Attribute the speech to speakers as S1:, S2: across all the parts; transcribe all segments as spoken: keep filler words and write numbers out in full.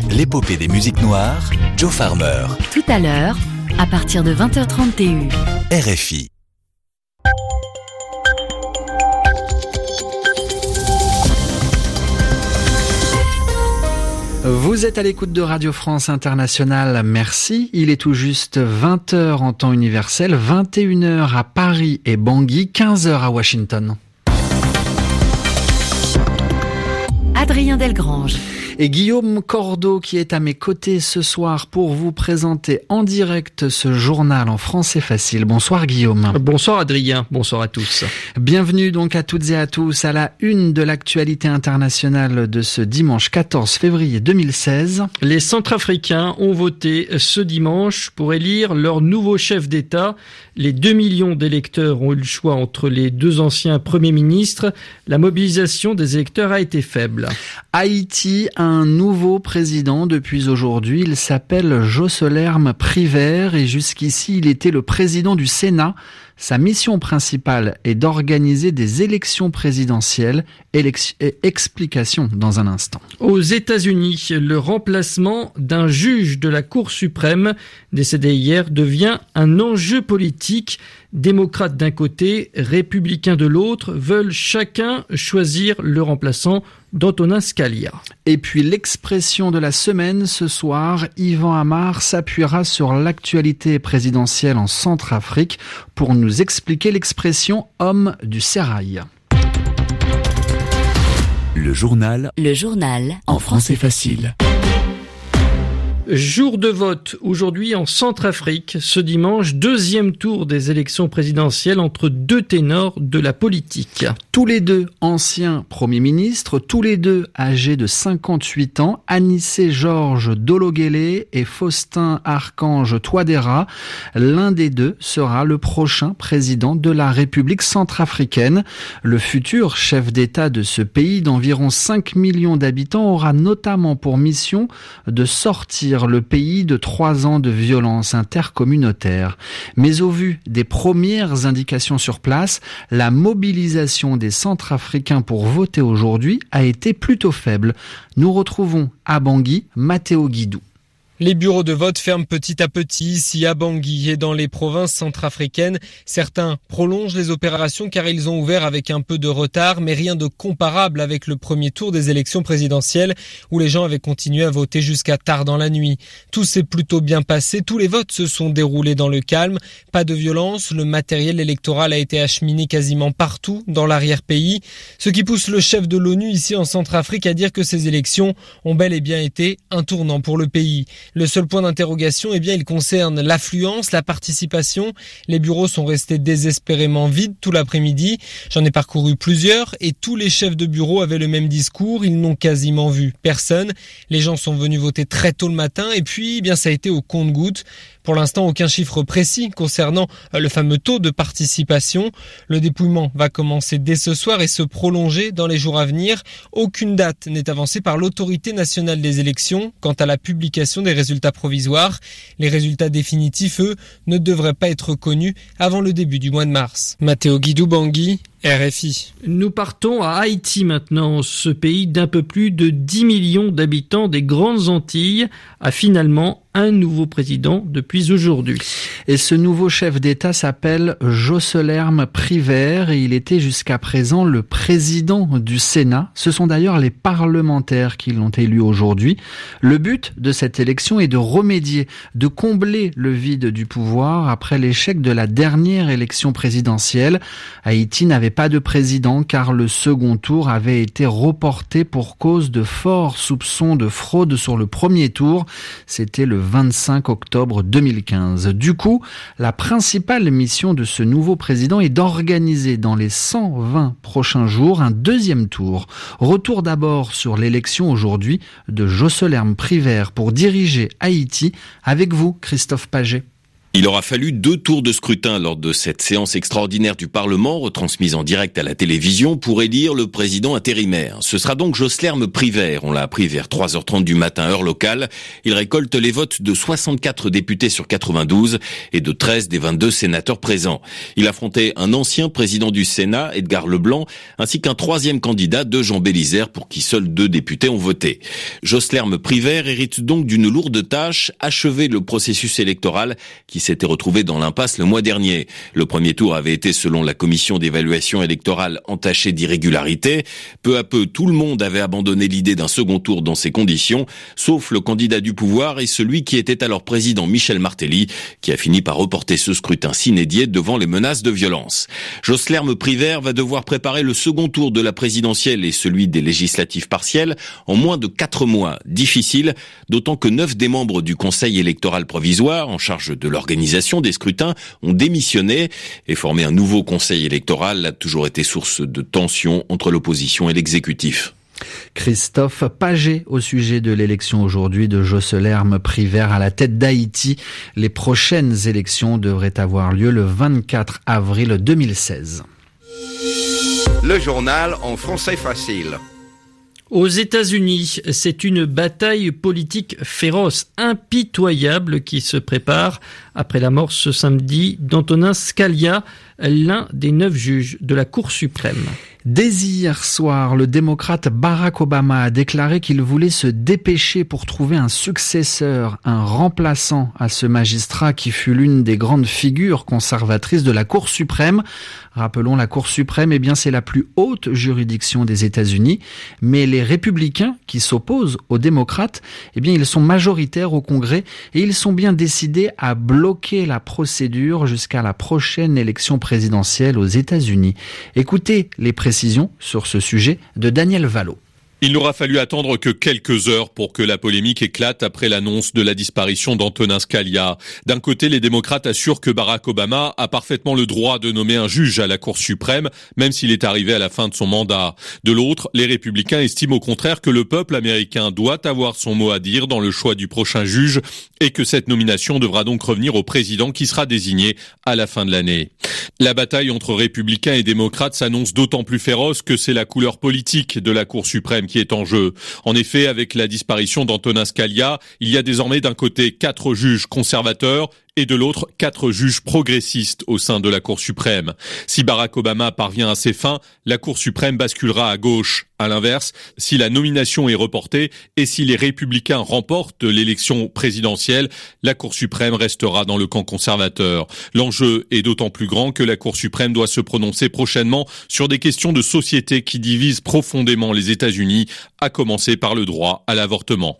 S1: l'épopée des musiques noires, Joe Farmer.
S2: Tout à l'heure, à partir de vingt heures trente T U.
S1: R F I.
S3: Vous êtes à l'écoute de Radio France Internationale, merci. Il est tout juste vingt heures en temps universel, vingt et une heures à Paris et Bangui, quinze heures à Washington.
S2: Adrien Delgrange.
S3: Et Guillaume Cordeau qui est à mes côtés ce soir pour vous présenter en direct ce journal en français facile. Bonsoir Guillaume.
S4: Bonsoir Adrien, bonsoir à tous.
S3: Bienvenue donc à toutes et à tous à la une de l'actualité internationale de ce dimanche quatorze février deux mille seize.
S4: Les Centrafricains ont voté ce dimanche pour élire leur nouveau chef d'État. Les deux millions d'électeurs ont eu le choix entre les deux anciens premiers ministres. La mobilisation des électeurs a été faible.
S3: Haïti a un nouveau président depuis aujourd'hui. Il s'appelle Jocelerme Privert et jusqu'ici il était le président du Sénat. Sa mission principale est d'organiser des élections présidentielles. Élec- explication dans un instant.
S4: Aux États-Unis, le remplacement d'un juge de la Cour suprême, décédé hier, devient un enjeu politique. Démocrates d'un côté, républicains de l'autre, veulent chacun choisir le remplaçant d'Antonin Scalia.
S3: Et puis l'expression de la semaine ce soir, Yvan Amar s'appuiera sur l'actualité présidentielle en Centrafrique pour nous expliquer l'expression « homme du sérail ».
S1: Le journal.
S2: Le journal
S1: En français facile.
S4: Jour de vote aujourd'hui en Centrafrique, ce dimanche, deuxième tour des élections présidentielles entre deux ténors de la politique.
S3: Tous les deux anciens premiers ministres, tous les deux âgés de cinquante-huit ans, Anissé Georges Dologuélé et Faustin Archange Touadéra. L'un des deux sera le prochain président de la République centrafricaine. Le futur chef d'État de ce pays d'environ cinq millions d'habitants aura notamment pour mission de sortir le pays de trois ans de violence intercommunautaire. Mais au vu des premières indications sur place, la mobilisation des Centrafricains pour voter aujourd'hui a été plutôt faible. Nous retrouvons à Bangui Matteo Guidou.
S5: Les bureaux de vote ferment petit à petit ici à Bangui et dans les provinces centrafricaines. Certains prolongent les opérations car ils ont ouvert avec un peu de retard, mais rien de comparable avec le premier tour des élections présidentielles où les gens avaient continué à voter jusqu'à tard dans la nuit. Tout s'est plutôt bien passé, tous les votes se sont déroulés dans le calme, pas de violence, le matériel électoral a été acheminé quasiment partout dans l'arrière-pays, ce qui pousse le chef de l'ONU ici en Centrafrique à dire que ces élections ont bel et bien été un tournant pour le pays. Le seul point d'interrogation, eh bien, il concerne l'affluence, la participation. Les bureaux sont restés désespérément vides tout l'après-midi. J'en ai parcouru plusieurs et tous les chefs de bureau avaient le même discours. Ils n'ont quasiment vu personne. Les gens sont venus voter très tôt le matin et puis, eh bien, ça a été au compte-gouttes. Pour l'instant, aucun chiffre précis concernant le fameux taux de participation. Le dépouillement va commencer dès ce soir et se prolonger dans les jours à venir. Aucune date n'est avancée par l'autorité nationale des élections quant à la publication des résultats provisoires. Les résultats définitifs, eux, ne devraient pas être connus avant le début du mois de mars. Matteo Guidou, Bangui, R F I.
S4: Nous partons à Haïti maintenant. Ce pays d'un peu plus de dix millions d'habitants des Grandes Antilles a finalement un nouveau président depuis aujourd'hui.
S3: Et ce nouveau chef d'État s'appelle Jocelerme Privert et il était jusqu'à présent le président du Sénat. Ce sont d'ailleurs les parlementaires qui l'ont élu aujourd'hui. Le but de cette élection est de remédier, de combler le vide du pouvoir après l'échec de la dernière élection présidentielle. Haïti n'avait pas de président car le second tour avait été reporté pour cause de forts soupçons de fraude sur le premier tour. C'était le vingt-cinq octobre deux mille quinze. Du coup, la principale mission de ce nouveau président est d'organiser dans les cent vingt prochains jours un deuxième tour. Retour d'abord sur l'élection aujourd'hui de Jocelerme Privert pour diriger Haïti avec vous, Christophe Paget.
S6: Il aura fallu deux tours de scrutin lors de cette séance extraordinaire du Parlement, retransmise en direct à la télévision, pour élire le président intérimaire. Ce sera donc Joslerme Privert. On l'a appris vers trois heures trente du matin, heure locale. Il récolte les votes de soixante-quatre députés sur quatre-vingt-douze et de treize des vingt-deux sénateurs présents. Il affrontait un ancien président du Sénat, Edgar Leblanc, ainsi qu'un troisième candidat, de Jean Bélisère, pour qui seuls deux députés ont voté. Joslerme Privert hérite donc d'une lourde tâche, achever le processus électoral qui s'était retrouvé dans l'impasse le mois dernier. Le premier tour avait été, selon la commission d'évaluation électorale, entaché d'irrégularités. Peu à peu, tout le monde avait abandonné l'idée d'un second tour dans ces conditions, sauf le candidat du pouvoir et celui qui était alors président, Michel Martelly, qui a fini par reporter ce scrutin s'inédié devant les menaces de violence. Joslerme Privert va devoir préparer le second tour de la présidentielle et celui des législatives partielles en moins de quatre mois. Difficile, d'autant que neuf des membres du Conseil électoral provisoire, en charge de l'organisation des scrutins, ont démissionné, et former un nouveau Conseil électoral a toujours été source de tensions entre l'opposition et l'exécutif.
S3: Christophe Paget au sujet de l'élection aujourd'hui de Joslerme Privert à la tête d'Haïti. Les prochaines élections devraient avoir lieu le vingt-quatre avril deux mille seize.
S7: Le journal en français facile.
S4: Aux États-Unis, c'est une bataille politique féroce, impitoyable qui se prépare après la mort ce samedi d'Antonin Scalia, l'un des neuf juges de la Cour suprême.
S3: Dès hier soir, le démocrate Barack Obama a déclaré qu'il voulait se dépêcher pour trouver un successeur, un remplaçant à ce magistrat qui fut l'une des grandes figures conservatrices de la Cour suprême. Rappelons, la Cour suprême, eh bien, c'est la plus haute juridiction des États-Unis, mais les républicains qui s'opposent aux démocrates, eh bien, ils sont majoritaires au Congrès et ils sont bien décidés à bloquer la procédure jusqu'à la prochaine élection présidentielle aux États-Unis. Écoutez les précisions sur ce sujet de Daniel Vallot.
S8: Il n'aura fallu attendre que quelques heures pour que la polémique éclate après l'annonce de la disparition d'Antonin Scalia. D'un côté, les démocrates assurent que Barack Obama a parfaitement le droit de nommer un juge à la Cour suprême, même s'il est arrivé à la fin de son mandat. De l'autre, les républicains estiment au contraire que le peuple américain doit avoir son mot à dire dans le choix du prochain juge et que cette nomination devra donc revenir au président qui sera désigné à la fin de l'année. La bataille entre républicains et démocrates s'annonce d'autant plus féroce que c'est la couleur politique de la Cour suprême qui est en jeu. En effet, avec la disparition d'Antonin Scalia, il y a désormais d'un côté quatre juges conservateurs et de l'autre quatre juges progressistes au sein de la Cour suprême. Si Barack Obama parvient à ses fins, la Cour suprême basculera à gauche. À l'inverse, si la nomination est reportée et si les républicains remportent l'élection présidentielle, la Cour suprême restera dans le camp conservateur. L'enjeu est d'autant plus grand que la Cour suprême doit se prononcer prochainement sur des questions de société qui divisent profondément les États-Unis, à commencer par le droit à l'avortement.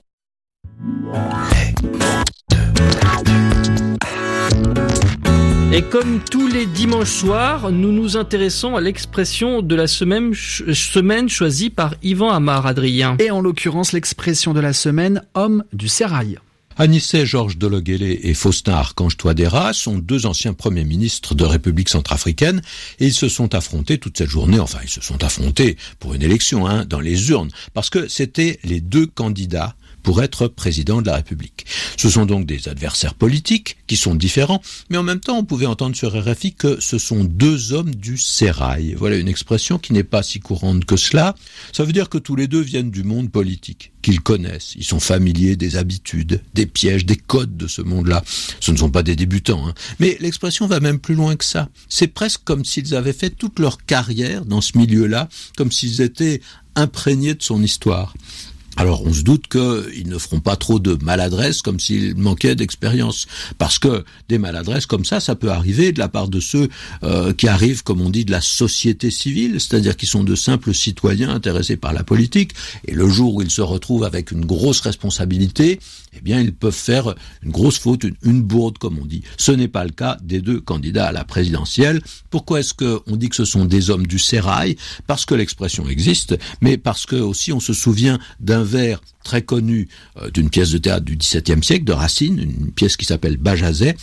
S4: Et comme tous les dimanches soirs, nous nous intéressons à l'expression de la semaine, ch- semaine choisie par Yvan Amar, Adrien.
S3: Et en l'occurrence, l'expression de la semaine, homme du sérail.
S9: Anicet Georges Dologuélé et Faustin Archange Touadéra sont deux anciens premiers ministres de République centrafricaine et ils se sont affrontés toute cette journée, enfin ils se sont affrontés pour une élection hein, dans les urnes, parce que c'était les deux candidats pour être président de la République. Ce sont donc des adversaires politiques qui sont différents, mais en même temps, on pouvait entendre sur R F I que ce sont deux hommes du sérail. Voilà une expression qui n'est pas si courante que cela. Ça veut dire que tous les deux viennent du monde politique, qu'ils connaissent. Ils sont familiers des habitudes, des pièges, des codes de ce monde-là. Ce ne sont pas des débutants, hein. Mais l'expression va même plus loin que ça. C'est presque comme s'ils avaient fait toute leur carrière dans ce milieu-là, comme s'ils étaient imprégnés de son histoire. Alors on se doute qu'ils ne feront pas trop de maladresses comme s'ils manquaient d'expérience. Parce que des maladresses comme ça, ça peut arriver de la part de ceux euh, qui arrivent, comme on dit, de la société civile, c'est-à-dire qui sont de simples citoyens intéressés par la politique. Et le jour où ils se retrouvent avec une grosse responsabilité, eh bien ils peuvent faire une grosse faute, une, une bourde comme on dit. Ce n'est pas le cas des deux candidats à la présidentielle. Pourquoi est-ce qu'on dit que ce sont des hommes du sérail ? Parce que l'expression existe, mais parce que aussi on se souvient d'un vers très connu euh, d'une pièce de théâtre du dix-septième siècle de Racine, une pièce qui s'appelle Bajazet,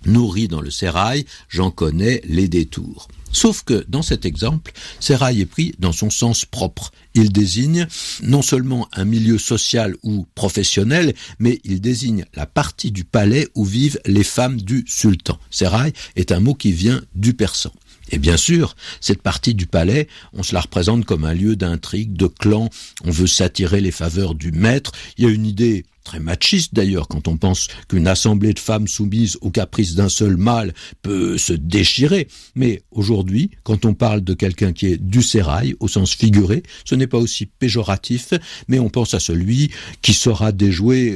S9: Nourri dans le sérail, j'en connais les détours. Sauf que, dans cet exemple, sérail est pris dans son sens propre. Il désigne non seulement un milieu social ou professionnel, mais il désigne la partie du palais où vivent les femmes du sultan. Sérail est un mot qui vient du persan. Et bien sûr, cette partie du palais, on se la représente comme un lieu d'intrigue, de clan, on veut s'attirer les faveurs du maître. Il y a une idée très machiste d'ailleurs, quand on pense qu'une assemblée de femmes soumises aux caprices d'un seul mâle peut se déchirer. Mais aujourd'hui, quand on parle de quelqu'un qui est du sérail, au sens figuré, ce n'est pas aussi péjoratif, mais on pense à celui qui saura déjouer